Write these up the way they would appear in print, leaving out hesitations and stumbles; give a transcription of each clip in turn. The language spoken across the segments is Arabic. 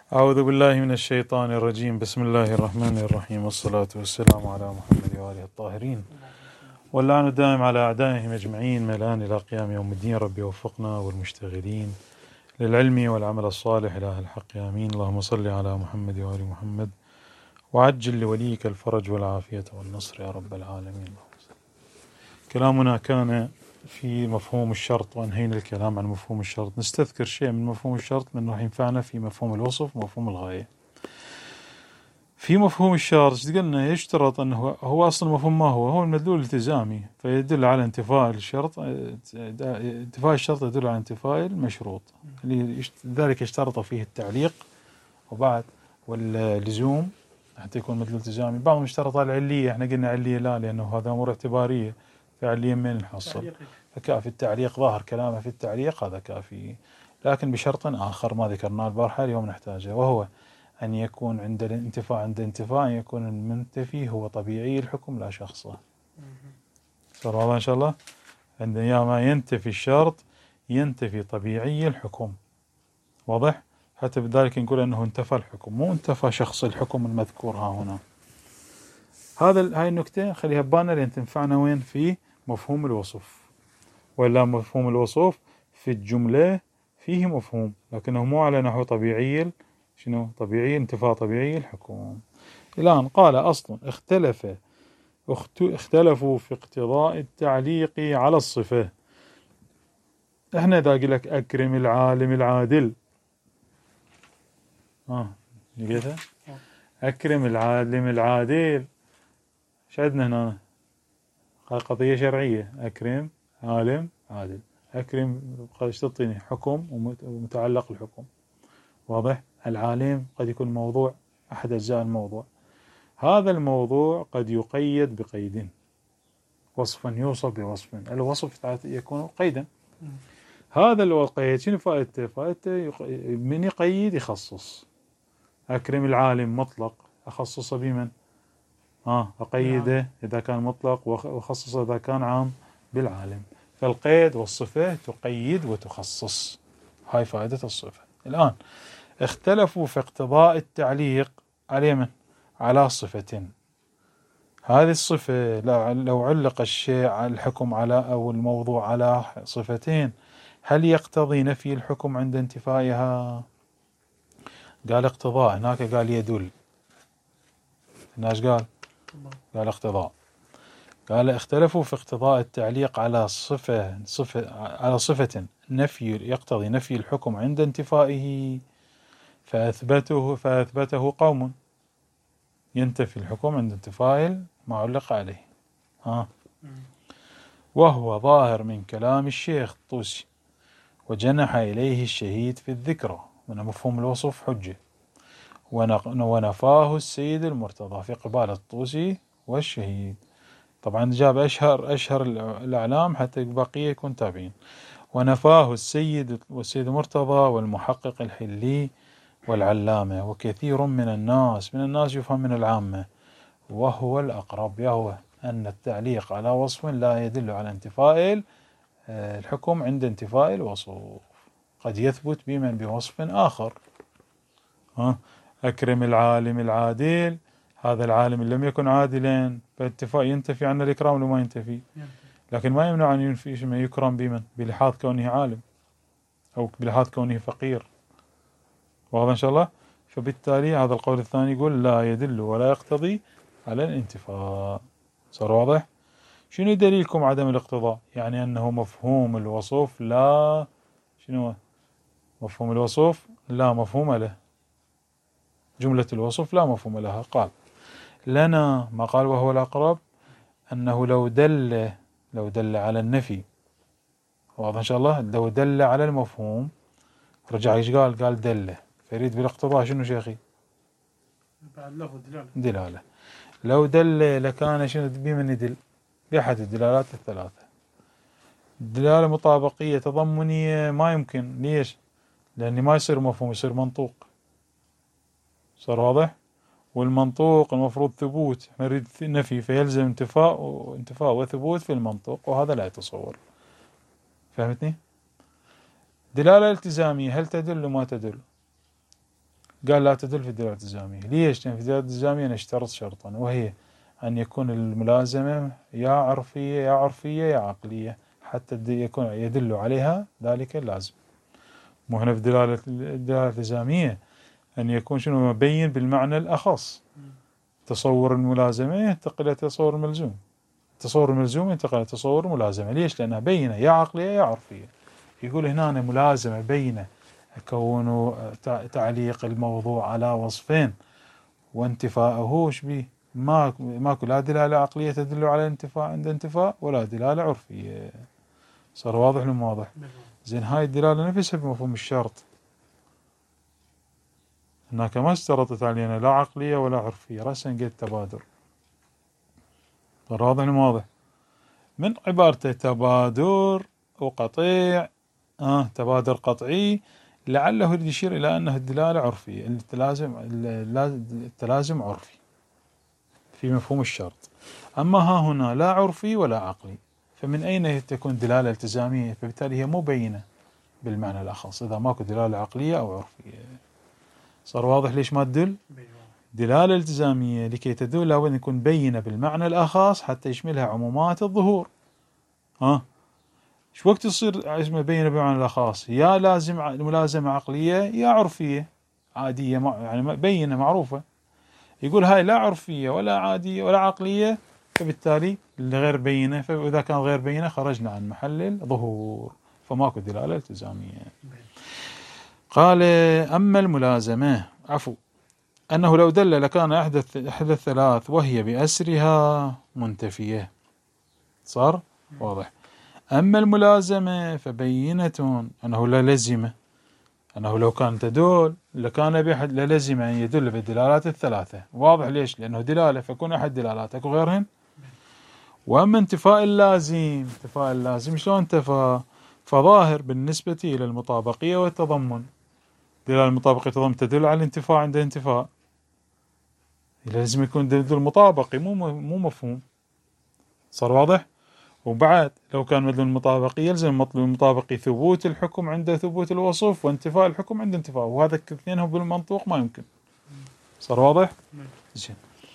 أعوذ بالله من الشيطان الرجيم. بسم الله الرحمن الرحيم، والصلاة والسلام على محمد وآله الطاهرين، واللعن الدائم على أعدائهم أجمعين ميلان إلى قيام يوم الدين. ربي وفقنا والمشتغلين للعلم والعمل الصالح إله الحق آمين. اللهم صل على محمد وآل محمد وعجل لوليك الفرج والعافية والنصر يا رب العالمين. كلامنا كان في مفهوم الشرط، وأنهينا الكلام عن مفهوم الشرط. نستذكر شيء من مفهوم الشرط لأنه راح ينفعنا في مفهوم الوصف ومفهوم الغاية. في مفهوم الشرط قلنا يشترط أنه هو أصلا مفهوم، ما هو المدلول الالتزامي، فيدل على انتفاء الشرط. انتفاء الشرط يدل على انتفاء المشروط، لذلك اشترط فيه التعليق وبعد واللزوم حتى يكون مدلول التزامي. بعضهم اشترط العلية، احنا قلنا علية لا، لأنه هذا أمور اعتبارية، فعليا من نحصل، فكافي التعليق. ظاهر كلامه في التعليق هذا كافي، لكن بشرط آخر ما ذكرناه البارحة اليوم نحتاجه، وهو أن يكون عند الانتفاء أن يكون المنتفي هو طبيعي الحكم لا شخصه. صار واضح إن شاء الله؟ عندما ينتفي الشرط ينتفي طبيعي الحكم. واضح؟ حتى بذلك نقول أنه انتفى الحكم، مو انتفى شخص الحكم المذكور ها هنا. هاي النكتة خليها ببالنا لأن تنفعنا وين؟ في مفهوم الوصف. ولا مفهوم الوصف في الجملة فيه مفهوم، لكنه مو على نحو طبيعي. شنو طبيعي؟ انتفاء طبيعي الحكم. الآن قال أصل اختلفوا في اقتضاء التعليق على الصفة. احنا إذا قل لك أكرم العالم العادل، لقيتها؟ أكرم العالم العادل، ايش عندنا هنا؟ قضية شرعية. أكرم عالم عادل، أكرم قد تعطيني حكم ومتعلق الحكم. واضح؟ العالم قد يكون موضوع، أحد أجزاء الموضوع. هذا الموضوع قد يقيد بقيد، وصفا يوصف بوصف. الوصف يكون قيدا. هذا القيد شنو فائدته؟ فائدته من يقيد يخصص. أكرم العالم مطلق، أخصصه بمن؟ أقيده إذا كان مطلق، وخصصه إذا كان عام بالعالم. فالقيد والصفة تقيد وتخصص، هاي فائدة الصفة. الآن اختلفوا في اقتضاء التعليق على من؟ على صفة. هذه الصفة لو علق الشيء على الحكم على أو الموضوع على صفتين، هل يقتضي نفي الحكم عند انتفائها؟ قال اقتضاء، هناك قال يدل. هناش قال اقتضاء. قال اختلفوا في اقتضاء التعليق على صفة نفي يقتضي نفي الحكم عند انتفائه، فأثبته قوم ينتفي الحكم عند انتفاء ما علق عليه. وهو ظاهر من كلام الشيخ الطوسي، وجنح إليه الشهيد في الذكرى من مفهوم الوصف حجة، ونفاه السيد المرتضى في قبال الطوسي والشهيد. طبعا جاب أشهر الأعلام حتى البقية يكون تابعين. ونفاه السيد المرتضى والمحقق الحلي والعلامة وكثير من الناس يفهم من العامة، وهو الأقرب، يهوى أن التعليق على وصف لا يدل على انتفاء الحكم عند انتفاء الوصف، قد يثبت بوصف آخر. أكرم العالم العادل، هذا العالم لم يكن عادلا، ينتفي عن الإكرام وما ينتفي، لكن ما يمنع أن ينفي ما يكرم بمن؟ بلحاظ كونه عالم أو بلحاظ كونه فقير. واضح إن شاء الله؟ فبالتالي هذا القول الثاني يقول لا يدل ولا يقتضي على الانتفاء. صار واضح؟ شنو دليلكم عدم الاقتضاء؟ يعني أنه مفهوم الوصف لا، شنو مفهوم الوصف لا مفهوم له، جملة الوصف لا مفهوم لها. قال لنا ما قال وهو الأقرب أنه لو دل على النفي، واضح إن شاء الله، لو دل على المفهوم، رجع ايش قال دل، فيريد بالاقتضاء شنو شيخي؟ دلالة. لو دل لكان شنو بمن يدل؟ بأحد الدلالات الثلاثة. دلالة مطابقية تضمنية ما يمكن. ليش؟ لأن ما يصير مفهوم، يصير منطوق. صار واضح؟ والمنطوق المفروض ثبوت، نريد نفي، فيلزم انتفاء وثبوت في المنطوق، وهذا لا يتصور. فهمتني؟ دلالة التزامية هل تدل ما تدل؟ قال لا تدل في الدلالة الالتزامية. ليش؟ لأن في الدلالة الالتزامية نشترط شرطا، وهي أن يكون الملازمة يا عرفية يا عرفية يا عقلية حتى يكون يدل عليها ذلك اللازم. مو هنا في الدلالة الالتزامية أن يكون شنو مبين بالمعنى الأخص. تصور الملازمة ينتقل إلى تصور الملزوم، تصور الملزوم ينتقل إلى تصور الملازمة. ليش؟ لأنها بينة يا عقلية يا عرفية. يقول هنا ملازمة بينة أكون تعليق الموضوع على وصفين وانتفاءه شبيه، ماكو لا دلالة عقلية تدل على انتفاء عند انتفاء ولا دلالة عرفية. صار واضح ولا مو واضح؟ زين هاي الدلالة نفسها بمفهوم الشرط هناك ما اشترطت علينا لا عقلية ولا عرفية، رأسا قلت تبادر. صار واضح ولا مو واضح؟ من عبارته تبادر وقطيع، تبادر قطعي، لعله يشير إلى أنه الدلالة عرفية، التلازم عرفي في مفهوم الشرط. أما ها هنا لا عرفي ولا عقلي، فمن أين تكون دلالة التزامية؟ فبالتالي هي مو بينة بالمعنى الأخص إذا ماكو دلالة عقلية أو عرفية. صار واضح ليش ما تدل؟ دلالة التزامية لكي تدل لابد أن يكون بينة بالمعنى الأخص حتى يشملها عمومات الظهور. شو وقت تصير اسمها بينة بالمعنى الأخص؟ يا لازم ملازمة عقلية يا عرفية عادية، يعني بينة معروفة. يقول هاي لا عرفية ولا عادية ولا عقلية، فبالتالي غير بينة، فإذا كان غير بينة خرجنا عن محل الظهور، فماكو دلالة التزامية. قال أما الملازمة أنه لو دل لكان إحدى الثلاث وهي بأسرها منتفية. صار واضح. أما الملازمة فبينة أنه لا لزمة، أنه لو كان تدل لكان بأحد للزم أن يدل بالدلالات الثلاثة. واضح ليش؟ لأنه دلالة فكون أحد دلالات أكو غيرهن. وأما انتفاء اللازم شلون انتفى؟ فظاهر بالنسبة إلى المطابقية والتضمن. دلالة المطابقية والتضمن تدل على الانتفاء عند انتفاء، لازم يكون دليل مطابقي مو مفهوم. صار واضح؟ وبعد لو كان مدلول المطابقي يلزم مطلوب المطابقي ثبوت الحكم عند ثبوت الوصف وانتفاء الحكم عند انتفاء، وهذا الاثنين بالمنطوق ما يمكن. صار واضح؟ زين.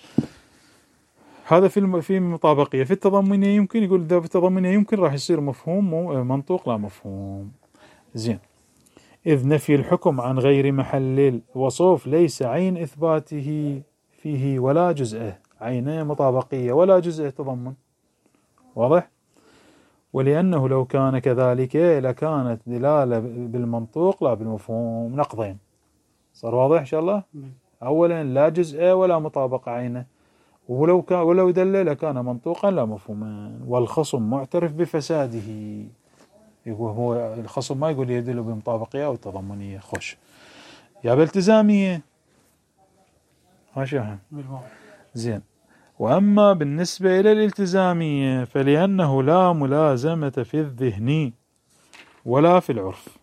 هذا في المطابقية. في التضمنية يمكن، يقول إذا في التضمنية يمكن راح يصير مفهوم منطوق لا مفهوم. زين. إذ نفي الحكم عن غير محل الوصف ليس عين إثباته فيه ولا جزءه، عينه مطابقية ولا جزء تضمن. واضح؟ ولأنه لو كان كذلك لكانت دلالة بالمنطوق لا بالمفهوم، نقضين. صار واضح إن شاء الله؟ أولا لا جزء ولا مطابقة عينه، ولو دل لكان منطوقا لا مفهوما، والخصم معترف بفساده. يقول هو الخصم ما يقول يدل بمطابقية أو تضمنية. خوش يا بالتزامية ماشي. زين. وأما بالنسبة إلى الالتزامية فلأنه لا ملازمة في الذهن ولا في العرف.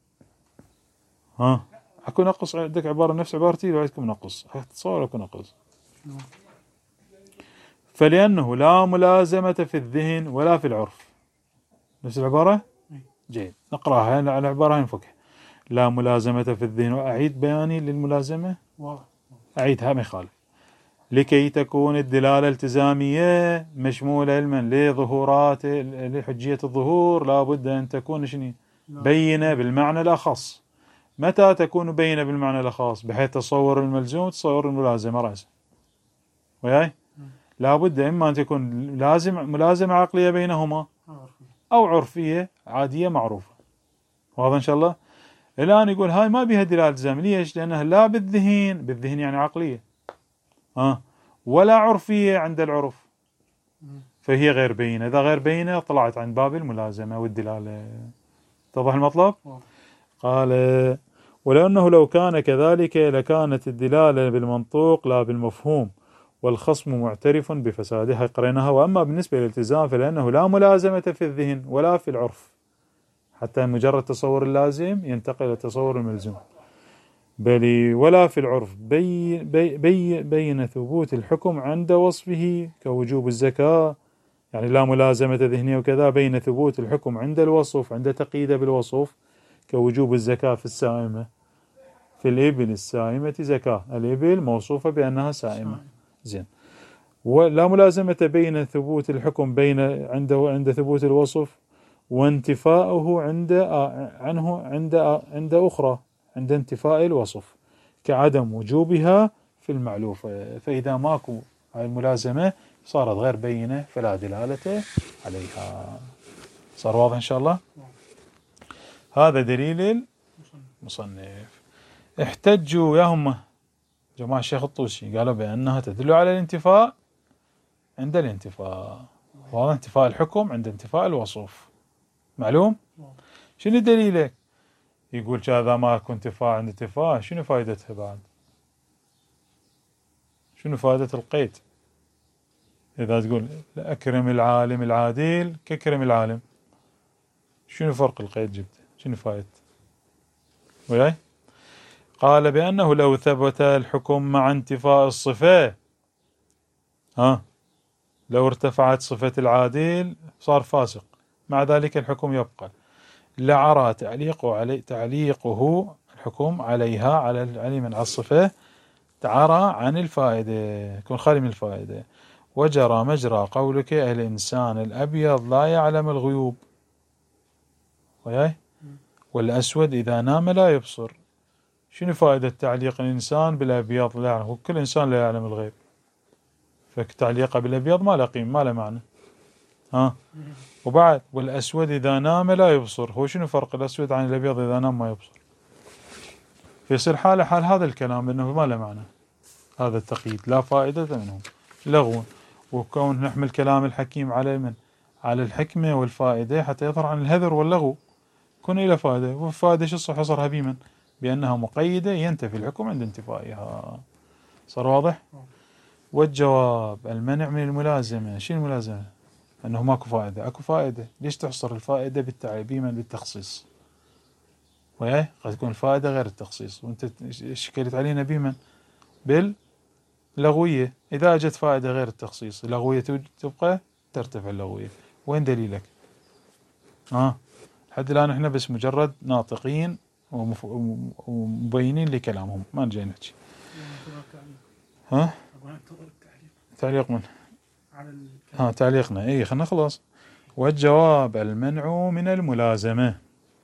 أكو نقص عندك عبارة نفس عبارتي لو عندكم نقص اختصار أكو نقص. فلأنه لا ملازمة في الذهن ولا في العرف، نفس العبارة. جيد، نقرأها على العبارة نفكها. لا ملازمة في الذهن، وأعيد بياني للملازمة، أعيدها ما يخالف. لكي تكون الدلالة التزامية مشمولة علما لظهورات لحجية الظهور لابد أن تكون شنو؟ بينة بالمعنى الأخص. متى تكون بينة بالمعنى الأخص؟ بحيث تصور الملزوم تصور الملازمة رأسا. وياي؟ لابد إما أن تكون ملازمة عقلية بينهما أو عرفية عادية معروفة. واضح إن شاء الله؟ الآن يقول هاي ما بها دلالة التزام. ليش؟ لأنها لا بالذهن يعني عقلية، ولا عرفية عند العرف، فهي غير بينة. إذا غير بينة طلعت عن باب الملازمة والدلالة. اتضح المطلب؟ قال ولأنه لو كان كذلك لكانت الدلالة بالمنطوق لا بالمفهوم، والخصم معترف بفسادها قرينها. وأما بالنسبة للالتزام فلأنه لا ملازمة في الذهن ولا في العرف، حتى مجرد تصور اللازم ينتقل إلى تصور الملزوم، بل ولا في العرف بين ثبوت الحكم عند وصفه كوجوب الزكاة. يعني لا ملازمة ذهنية وكذا بين ثبوت الحكم عند الوصف عند تقييده بالوصف كوجوب الزكاة في السائمة. في الإبل السائمة زكاة، الإبل موصوفة بأنها سائمة. زين. ولا ملازمة بين ثبوت الحكم عند ثبوت الوصف وانتفاؤه عند أخرى، عند انتفاء الوصف، كعدم وجوبها في المعلوفة. فإذا ماكو هاي الملازمة صارت غير بينة فلا دلالة عليها. صار واضح إن شاء الله؟ هذا دليل المصنف. احتجوا ياهم جماعة الشيخ الطوسي، قالوا بأنها تدل على الانتفاء عند الانتفاء، واضح؟ انتفاء الحكم عند انتفاء الوصف. معلوم؟ شنو دليلك؟ يقول هذا ماكو انتفاء عند انتفاء، شنو فائدتها بعد؟ شنو فائدة القيد؟ إذا تقول أكرم العالم العادل ككرم العالم، شنو فرق القيد جبته؟ شنو فائدة؟ وياي؟ قال بأنه لو ثبت الحكم مع انتفاء الصفة، لو ارتفعت صفة العادل صار فاسق، مع ذلك الحكم يبقى، لعرى تعليقه الحكم عليها على من الصفة تعرى عن الفائدة، يكون خالي من الفائدة. وجرى مجرى قولك الإنسان الأبيض لا يعلم الغيوب، وياي؟ والأسود إذا نام لا يبصر. شنو فائدة تعليق الإنسان بالأبيض؟ لا يعلم، كل إنسان لا يعلم الغيب، فتعليقه بالأبيض ما له قيمة، ما له معنى. وبعد والأسود إذا نام لا يبصر، هو شنو فرق الأسود عن الأبيض إذا نام ما يبصر؟ فيصير حال هذا الكلام أنه ما له معنى، هذا التقييد لا فائدة منه، لغو. وكون نحمل كلام الحكيم على من؟ على الحكمة والفائدة حتى يظهر عن الهذر واللغو، كن إلى فائدة، والفائدة شو حصرها بمن؟ بأنها مقيدة ينتفي الحكم عند انتفائها. صار واضح؟ والجواب المنع من الملازمة. شنو الملازمة؟ أنه ماكو فائدة. أكو فائدة، ليش تحصر الفائدة بمن؟ بالتخصيص، وياي؟ قد تكون الفائدة غير التخصيص، وانت شكلت علينا بمن؟ باللغوية. إذا أجت فائدة غير التخصيص، اللغوية تبقى ترتفع اللغوية. وين دليلك؟ لحد الآن احنا بس مجرد ناطقين ومبينين لكلامهم، ما نجي نحكي. تعليق من؟ تعليقنا خلنا خلاص. والجواب المنع من الملازمة،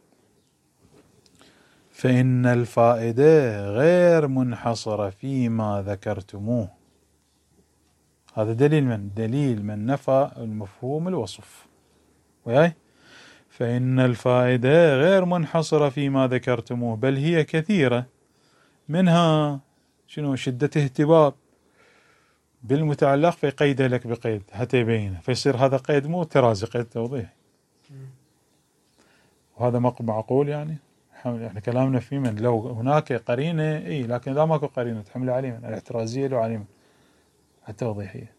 فإن الفائدة غير منحصرة فيما ذكرتموه. هذا دليل من؟ دليل من نفى المفهوم الوصف، وياي؟ فإن الفائدة غير منحصرة فيما ذكرتموه، بل هي كثيرة، منها شنو؟ شدة اهتباب بالمتعلق، فيقيد لك بقيد حتى يبينه، فيصير هذا قيد مو ترازي، قيد توضيح. وهذا معقول يعني؟ احنا كلامنا في من لو هناك قرينة لكن إذا ماكو قرينة تحمل عليه من الاحترازية لو عليه من التوضيحية.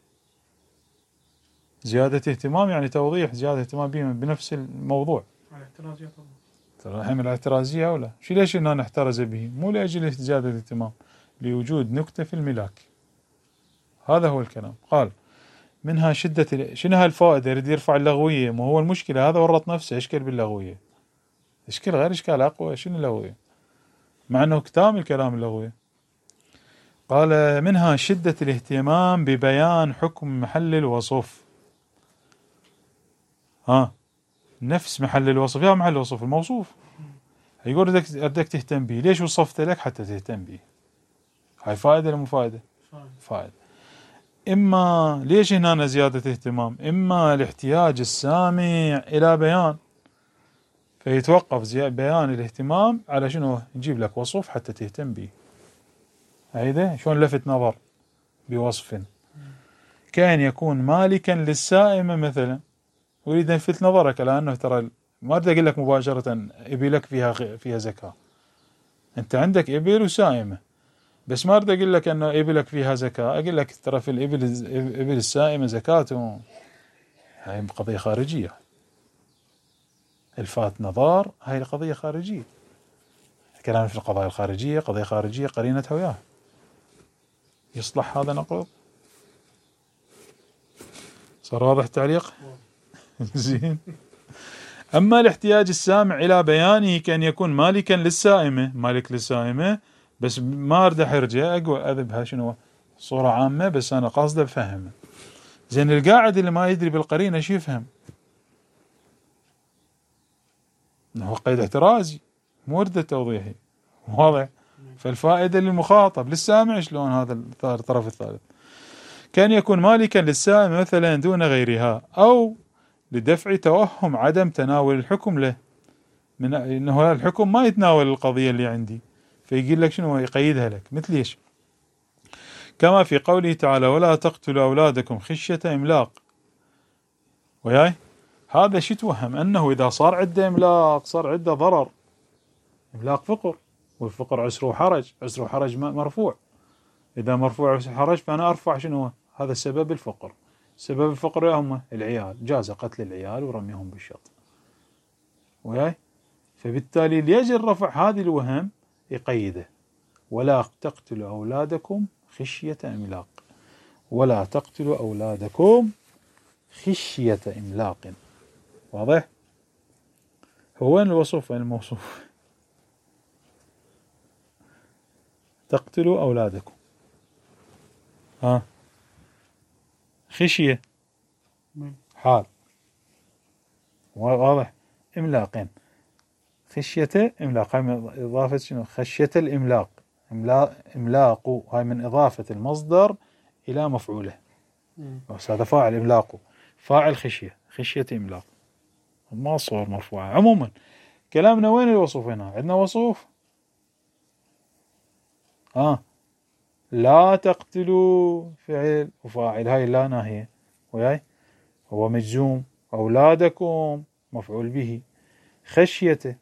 زيادة اهتمام يعني توضيح، زيادة اهتمام بنفس الموضوع. الاحترازية طبعا ترى الاحترازية أولى. ليش إننا نحترز به؟ مو لأجل زيادة الاهتمام، لوجود نكتة في الملاك. هذا هو الكلام. قال منها شدة شنو هالفائدة؟ يريد يرفع اللغوية، ما هو المشكلة هذا ورط نفسه اشكل باللغوية، اشكال غير اشكال اقوى. شنو اللغوية؟ مع انه كتاب الكلام اللغوي. قال منها شدة الاهتمام ببيان حكم محل الوصف. نفس محل الوصف، يا محل الوصف الموصوف، يقول بدك تهتم به، ليش وصفت لك؟ حتى تهتم به. هاي فائدة ولا مو فائدة؟ فائدة. إما ليش هنا زيادة اهتمام؟ إما الاحتياج السامع إلى بيان، فيتوقف بيان الاهتمام على شنو؟ نجيب لك وصف حتى تهتم به. هيدا شلون لفت نظر بوصف، كان يكون مالكا للسائمة مثلا، أريد أن ألفت نظرك على أنه ترى ما أريد أقول لك مباشرة إبلك فيها زكاة، أنت عندك إبل وسائمة، بس ما أريد أقول لك أنه إبلك فيها زكاة، أقول لك ترى في الإبل السائمة زكاة. هاي قضية خارجية، الفات نظر، هاي قضية خارجية. كلام في القضايا الخارجية قضية خارجية قرينتها وياها، يصلح هذا نقل. صار واضح التعليق؟ زين. أما الاحتياج السامع إلى بيانه كأن يكون مالكا للسائمة، مالك للسائمة، بس ما أريد أحرجه، أقول أذبها شنو صورة عامة، بس أنا قاصد أفهمه. زين القاعد اللي ما يدري بالقرينة شو يفهم؟ إنه قيد احترازي مو ورد توضيحي، واضح؟ فالفائدة للمخاطب للسامع شلون هذا الطرف الثالث كان يكون مالكا للسامع مثلا دون غيرها، أو لدفع توهم عدم تناول الحكم له، من إنه الحكم ما يتناول القضية اللي عندي، فيقول لك شنو يقيدها لك. مثل إيش؟ كما في قوله تعالى ولا تقتلوا أولادكم خشية إملاق، وياي هذا شو توهم؟ أنه إذا صار عنده إملاق صار عنده ضرر، إملاق فقر، والفقر عسر وحرج، عسر وحرج مرفوع، إذا مرفوع عسر وحرج فأنا أرفع شنو هذا سبب الفقر. سبب الفقر هم العيال، جاز قتل العيال ورميهم بالشط، وياي؟ فبالتالي ليجل رفع هذه الوهم يقيده ولا تقتلوا أولادكم خشية إملاق، ولا تقتلوا أولادكم خشية إملاق. واضح؟ هو وين الوصف وين الموصوف؟ تقتلوا أولادكم خشية حال، واضح؟ إملاقين، خشية إملاق، هاي من إضافة شنو؟ خشية الإملاق، إملاق هاي من إضافة المصدر إلى مفعوله، بس هذا فاعل إملاق، فاعل خشية، خشية إملاق، ما صور مرفوعة. عموما كلامنا وين الوصف؟ هنا عندنا وصف لا تقتلوا فعل وفاعل، هاي لا ناهية، وياي هو مجزوم، أولادكم مفعول به، خشيته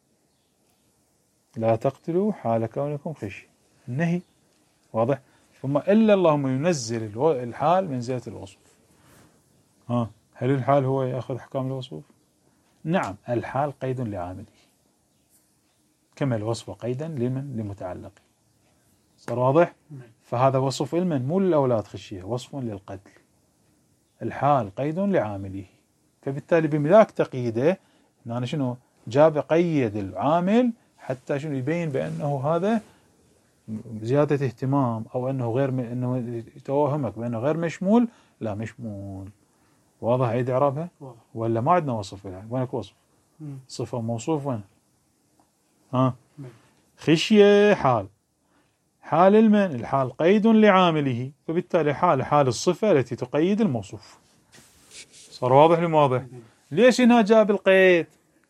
لا تقتلوا حال كونكم خشية النهي، واضح؟ ثم إلا اللهم ينزل الحال منزلة الوصف. هل الحال هو يأخذ أحكام الوصف؟ نعم، الحال قيد لعامله كما الوصف قيدا لمن؟ لمتعلقه. صار واضح؟ فهذا وصف لمن؟ مو للأولاد خشية، وصف للقتل. الحال قيد لعامله، فبالتالي بملاك تقييده أنا شنو جاب قيد العامل حتى شنو يبين بأنه هذا زيادة اهتمام، أو أنه غير أنه يتوهمك بأنه غير مشمول، لا مشمول. واضح عيد إعرابها؟ ولا ما عندنا وصف لها؟ وينك وصف؟ صفة موصوف وين؟ خشية حال، حال المن الحال قيد لعامله، فبالتالي حال الصفة التي تقيد الموصوف. صار واضح لي واضح؟ ليش هنا جاب القيد؟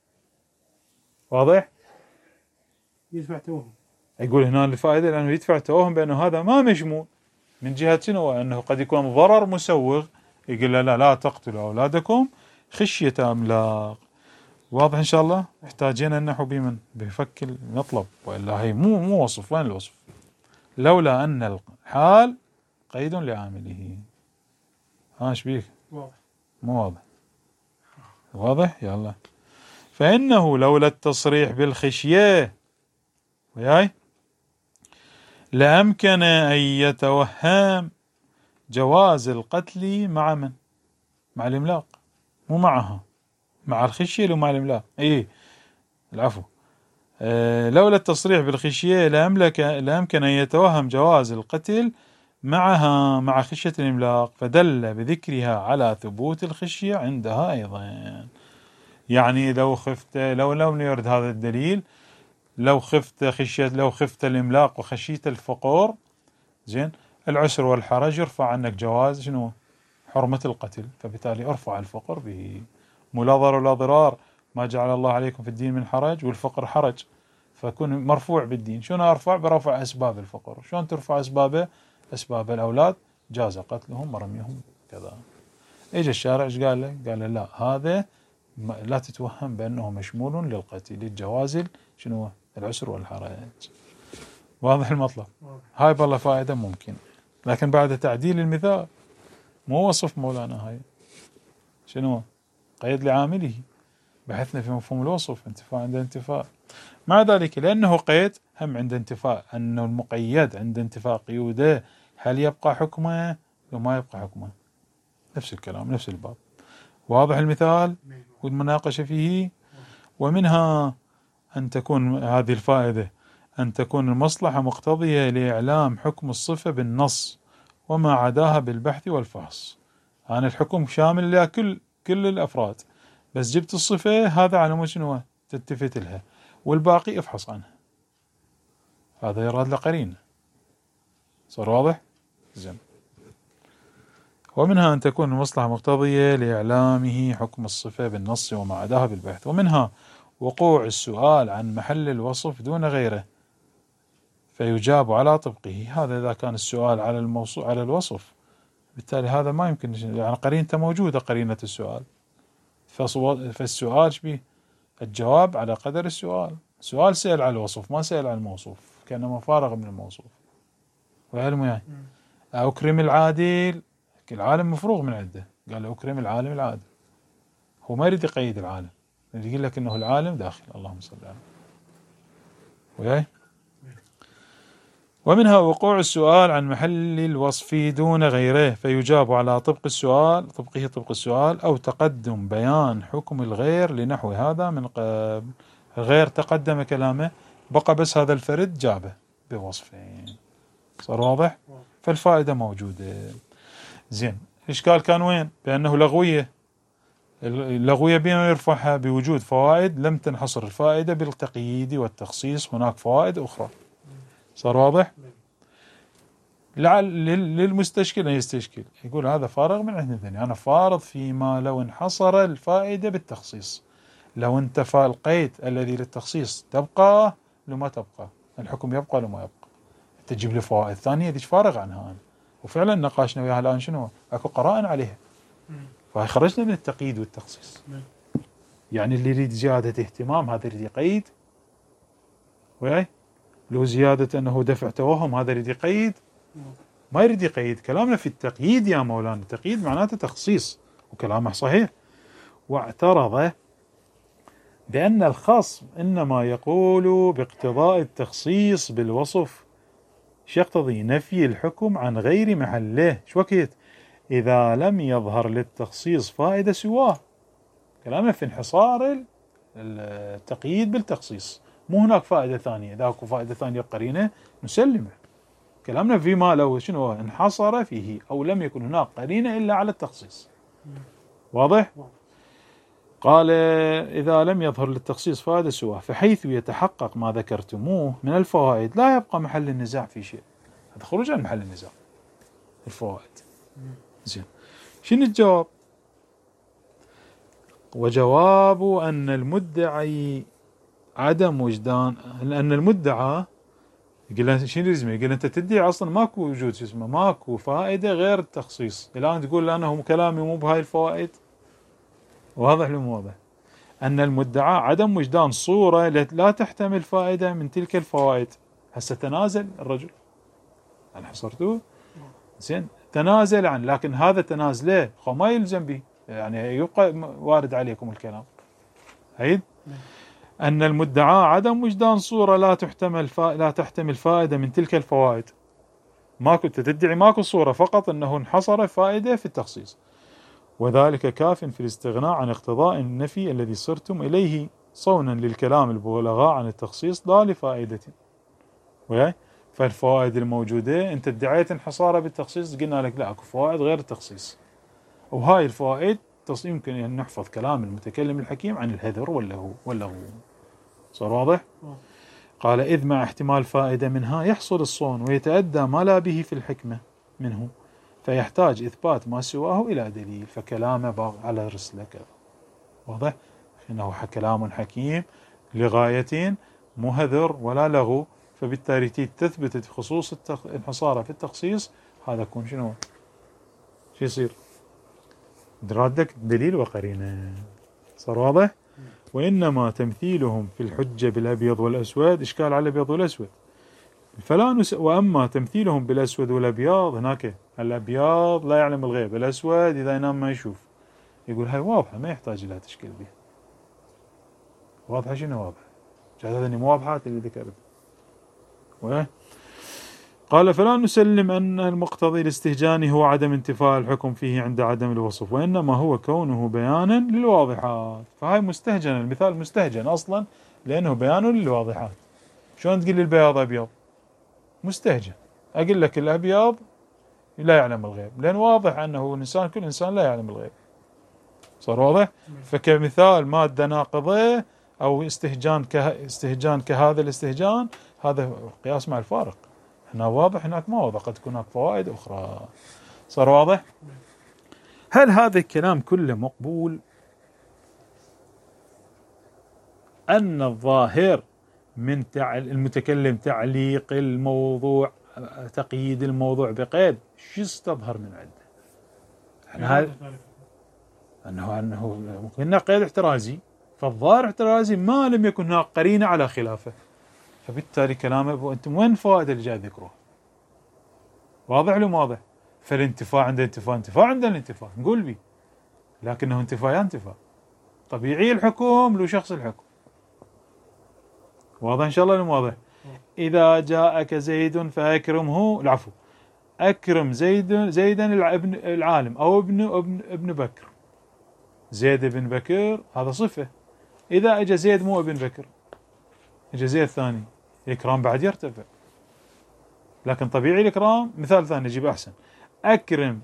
واضح؟ يدفع توهم، يقول هنا الفائدة لأنه يدفع توهم بأنه هذا ما مشمول، من جهة شنو؟ أنه قد يكون ضرر مسوغ، يقول لا تقتلوا أولادكم خشية إملاق. واضح إن شاء الله؟ احتاجين النحو بمن؟ بفك المطلب، وإلا هي مو وصف. وين الوصف؟ لولا أن الحال قيد لعامله. ايش بيك؟ واضح مو واضح؟ واضح؟ يلا. فإنه لولا التصريح بالخشية وياي لأمكن أن يتوهم جواز القتل مع من؟ مع الإملاق، مو معها، مع الخشية ومع الإملاق. العفو. لولا التصريح بالخشية لأمكن أن يتوهم جواز القتل معها مع خشية الإملاق، فدل بذكرها على ثبوت الخشية عندها أيضا. يعني لو خفت، لو يرد هذا الدليل، لو خفت الإملاق وخشيت الفقور، زين العسر والحرج يرفع عنك جواز شنو؟ حرمة القتل، فبالتالي ارفع الفقر به. مو لا ضرر ولا ضرار، ما جعل الله عليكم في الدين من حرج، والفقر حرج، فكون مرفوع بالدين. شلون ارفع؟ برفع اسباب الفقر. شلون ترفع اسبابه؟ اسباب الاولاد جاز قتلهم ورميهم كذا. اجى الشارع ايش قال له؟ قال له لا، هذا لا تتوهم بانه مشمول للقتل، للجواز شنو؟ العسر والحرج. واضح المطلب؟ هاي بالله فائدة ممكن، لكن بعد تعديل المثال، مو وصف مولانا. هاي شنو؟ قيد لعامله، بحثنا في مفهوم الوصف، انتفاء عند انتفاء. مع ذلك لأنه قيد هم عند انتفاء، أنه المقيد عند انتفاء قيوده هل يبقى حكمه لو ما يبقى حكمه؟ نفس الكلام، نفس الباب. واضح المثال والمناقشة فيه. ومنها أن تكون هذه الفائدة أن تكون المصلحة مقتضية لإعلام حكم الصفة بالنص وما عداها بالبحث والفحص. يعني الحكم شامل لكل الأفراد، بس جبت الصفة هذا على مود شنو تلتفت لها، والباقي افحص عنها. هذا يراد له قرينة. صار واضح؟ زين. ومنها أن تكون المصلحة مقتضية لإعلامه حكم الصفة بالنص وما عداها بالبحث. ومنها وقوع السؤال عن محل الوصف دون غيره فيجاب على طبقه. هذا إذا كان السؤال على الموصوف على الوصف، بالتالي هذا ما يمكن، يعني قرينته موجودة، قرينة السؤال. فالسؤال شبيه الجواب على قدر السؤال. سؤال سأل على الوصف، ما سأل على الموصوف، كأنما فارغ من الموصوف. وعلمه يعني أكرم العادل، العالم مفروغ من عنده، قال أكرم العالم العادل. هو ما يريد يقيد العالم، يريد يقول لك إنه العالم داخل. اللهم صل على وياي. ومنها وقوع السؤال عن محل الوصف دون غيره فيجاب على طبق السؤال، طبق السؤال، أو تقدم بيان حكم الغير لنحو هذا من قبل. الغير تقدم كلامه، بقى بس هذا الفرد جابه بوصفين. صار واضح؟ فالفائدة موجودة. زين. الإشكال كان وين؟ بأنه لغوية. اللغوية بما يرفعها بوجود فوائد لم تنحصر الفائدة بالتقييد والتخصيص، هناك فوائد أخرى. صار واضح؟ للمستشكل أن يستشكل، يقول هذا فارغ من عند الدنيا، أنا فارض فيما لو انحصر الفائدة بالتخصيص. لو انتفى القيد الذي للتخصيص تبقى لما تبقى، الحكم يبقى لما يبقى. تجيب لي فوائد ثانية ديش فارغ عنها أنا. وفعلا نقاشنا وياها الآن شنو؟ أكو قرائن عليها، فهي خرجنا من التقييد والتخصيص. يعني اللي يريد زيادة اهتمام هذا يريد يقيد، وياي لو زيادة أنه دفع توهم هذا يريد يقيد، ما يريد يقيد. كلامنا في التقييد يا مولانا، التقييد معناته تخصيص، وكلامه صحيح. واعترض بأن الخصم إنما يقول باقتضاء التخصيص بالوصف. شو يقتضي؟ نفي الحكم عن غير محله. شو وقت؟ إذا لم يظهر للتخصيص فائدة سواه. كلامنا في انحصار التقييد بالتخصيص، مو هناك فائدة ثانية. إذا اكو فائدة ثانية قرينة نسلمه. كلامنا فيما لو شنو انحصر فيه أو لم يكن هناك قرينة إلا على التخصيص. واضح؟ قال إذا لم يظهر للتخصيص فائدة سواه فحيث يتحقق ما ذكرتموه من الفوائد لا يبقى محل النزاع في شيء. هذا خروج عن محل النزاع الفوائد. زين. شنو الجواب؟ وجواب أن المدعي عدم وجدان، أن المدعى يقول شنو لازم؟ يقول أنت تدعي أصلا ماكو وجود شو اسمه، ماكو فائدة غير التخصيص. الآن تقول أنا هم كلامي مو بهاي الفوائد. واضح لو مو واضح؟ أن المدعى عدم وجدان صورة لا تحتمل فائدة من تلك الفوائد. هسه تنازل الرجل، أنا حصرته زين، تنازل عن، لكن هذا تنازله ما يلزم به، يعني يبقى وارد عليكم الكلام. عيد. أن المدعى عدم وجدان صورة لا تحتمل فائدة من تلك الفوائد. ماكو تدعي ماكو صورة، فقط أنه انحصر فائدة في التخصيص، وذلك كاف في الاستغناء عن اقتضاء النفي الذي صرتم إليه صونا للكلام البلغاء عن التخصيص لا لفائدة. وياي؟ فالفوائد الموجودة أنت ادعيت انحصارها بالتخصيص، قلنا لك لا، أكو فوائد غير التخصيص، وهاي الفوائد يمكن أن نحفظ كلام المتكلم الحكيم عن الهذر واللغو. صار واضح؟ قال إذ مع احتمال فائدة منها يحصل الصون ويتأدى ما لا به في الحكمة منه، فيحتاج إثبات ما سواه إلى دليل، فكلامه باغ على رسلك. واضح؟ إنه كلام حكيم لغايتين، مو هذر ولا لغو، فبالتالي تثبت خصوص انحصاره في التخصيص. هذا يكون شنو؟ شو يصير؟ درادك دليل وقرينة. صار واضح؟ وإنما تمثيلهم في الحجة بالأبيض والأسود إشكال على الأبيض والأسود، وأما تمثيلهم بالأسود والأبيض، هناك الأبيض لا يعلم الغيب، الأسود إذا ينام ما يشوف. يقول هاي واضحة ما يحتاج لها تشكيل بها. واضحة شنو واضحة؟ هذا مو واضحات اللي ذكرت. قال فلا نسلم أن المقتضي الاستهجان هو عدم انتفاء الحكم فيه عند عدم الوصف، وإنما هو كونه بيانا للواضحات. فهاي مستهجن، المثال مستهجن أصلا لأنه بيان للواضحات. شلون تقول لي البياض أبيض؟ مستهجن. أقول لك الأبيض لا يعلم الغيب، لأن واضح أنه الإنسان كل إنسان لا يعلم الغيب. صار واضح؟ فكمثال مادة ناقضة أو استهجان كهذا الاستهجان، هذا قياس مع الفارق. هنا واضح، هناك ما واضح، قد تكون هناك فوائد أخرى. صار واضح؟ هل هذا الكلام كله مقبول؟ أن الظاهر من المتكلم تعليق الموضوع، تقييد الموضوع بقيد، شو يستظهر من عنده؟ هذا أنه قلنا قيد احترازي، فالظاهر احترازي ما لم يكن هناك قرينة على خلافه، فبالتالي كلامه أنتم وين الفوائد اللي جاي ذكروه؟ واضح ولا واضح؟ فالانتفاع عند انتفاع عند الانتفاع نقول بي، لكنه انتفاع ينتفع طبيعي الحكم لو شخص الحكم. واضح إن شاء الله ولا واضح؟ إذا جاءك زيد فأكرمه، العفو، أكرم زيدا العالم أو ابن بكر. زيد بن بكر هذا صفة، إذا أجى زيد مو ابن بكر، أجى زيد ثاني، الإكرام بعد يرتفع. لكن طبيعي الإكرام، مثال ثاني نجيب أحسن، أكرم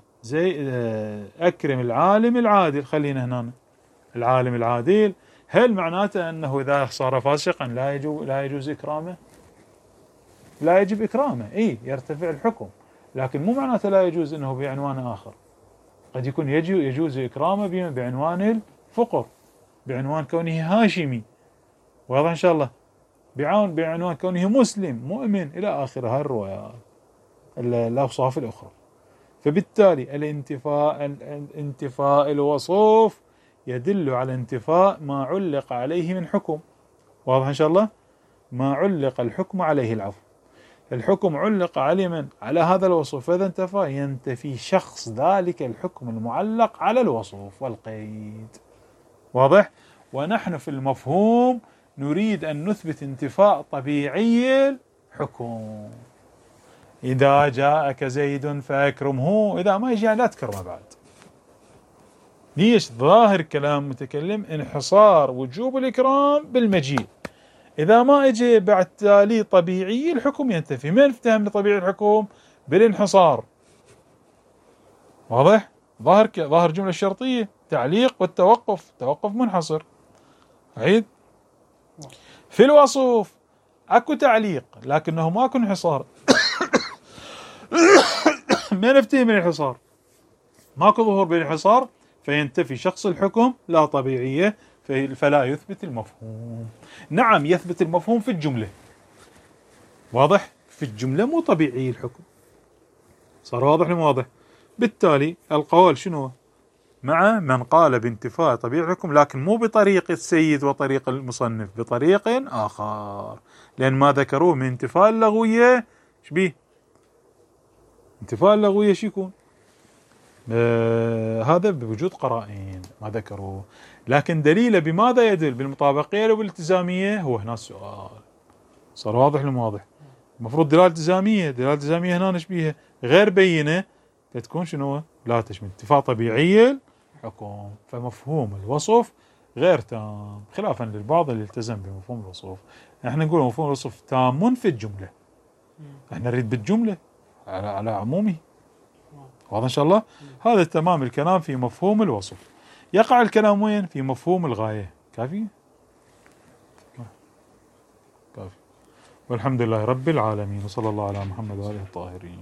العالم العادل، خلينا هنا العالم العادل، هل معناته أنه إذا صار فاسقا لا يجوز إكرامه؟ لا يجب إكرامه، يرتفع الحكم، لكن مو معناته لا يجوز أنه بعنوان آخر. قد يكون يجوز إكرامه بعنوان الفقر، بعنوان كونه هاشمي، واضح إن شاء الله، بعنوان كونه مسلم مؤمن إلى آخر هاي الروايات الأوصاف الأخرى. فبالتالي الانتفاء الوصف يدل على انتفاء ما علق عليه من حكم، واضح إن شاء الله، ما علق الحكم عليه، العفو، الحكم علق عليه من على هذا الوصف، فإذا انتفى ينتفي شخص ذلك الحكم المعلق على الوصف والقيد. واضح؟ ونحن في المفهوم نريد أن نثبت انتفاء طبيعي الحكم. إذا جاءك زيد فأكرمه، إذا ما يجي لا تكرمه بعد. ليش؟ ظاهر كلام متكلم انحصار وجوب الإكرام بالمجيء، إذا ما اجى بعد تالي طبيعي الحكم ينتفي. من افتهم طبيعي الحكم؟ بالانحصار. واضح؟ ظاهر جملة الشرطية تعليق والتوقف، توقف منحصر. عيد في الوصف اكو تعليق لكنه ماكو انحصار. من افتهم الانحصار؟ ماكو ظهور بالانحصار، فينتفي شخص الحكم لا طبيعية، فلا يثبت المفهوم. نعم يثبت المفهوم في الجملة، واضح؟ في الجملة مو طبيعي الحكم. صار واضح ولا واضح؟ بالتالي القول شنو؟ مع من قال بانتفاء طبيعي الحكم، لكن مو بطريق السيد وطريق المصنف، بطريق آخر، لأن ما ذكروه من انتفاء اللغوية شبيه؟ انتفاء اللغوية شو يكون؟ هذا بوجود قرائن ما ذكروه، لكن دليله بماذا يدل؟ بالمطابقية والالتزامية، هو هنا السؤال. صار واضح ولا واضح؟ المفروض دلالة التزامية هنا نشبيها غير بينة، فتكون شنو؟ لا تشمل انتفاء طبيعي الحكم، فمفهوم الوصف غير تام، خلافا للبعض اللي التزم بمفهوم الوصف. احنا نقول مفهوم الوصف تام في الجملة، احنا نريد بالجملة على عمومه. واضح ان شاء الله؟ هذا تمام الكلام في مفهوم الوصف. يقع الكلام وين؟ في مفهوم الغاية. كافي؟ كافي. والحمد لله رب العالمين، وصلى الله على محمد وآله الطاهرين.